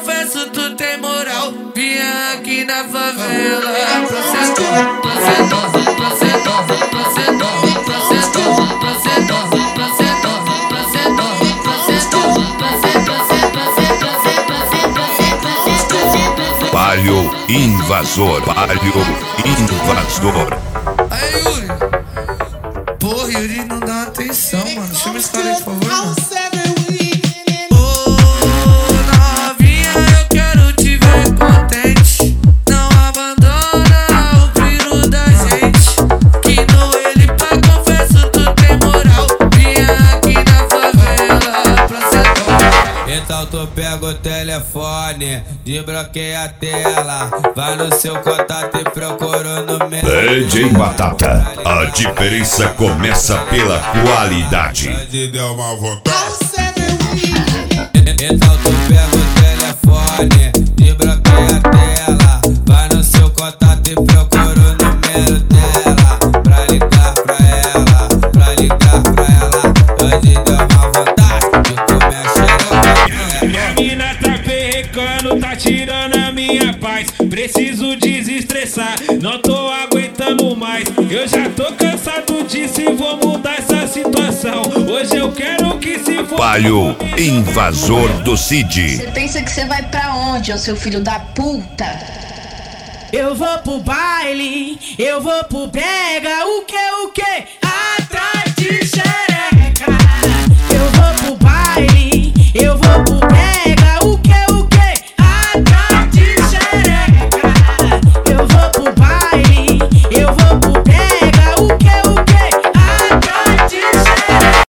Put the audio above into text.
confesso, tu tem moral. Vinha aqui na favela. Procedor, procedor, procedor, procedor, procedor, procedor, procedor, procedor, procedor. Palio invasor, palio invasor. Aí, Yuri. Porra, Yuri não dá atenção, mano. Chama esse cara aí, por favor, mano. Então tu pega o telefone, desbloqueia a tela, vai no seu contato e procura o número. DJ Batata, a diferença começa pela qualidade. Deu uma vontade. Então tu pega o telefone, desbloqueia a tela, vai no seu contato e procura o número dela, pra ligar pra ela, pra ligar pra ela. Hoje deu uma vontade de comer a xereca. Minha mina tá perrecando, tá tirando a minha paz. Preciso desestressar, não tô aguentando mais. Eu já tô cansado disso e vou mudar essa situação. Hoje eu quero que se for. Palio invasor do Cid. Você pensa que você vai pra onde, ô seu filho da puta? Eu vou pro baile, eu vou pro brega, o que?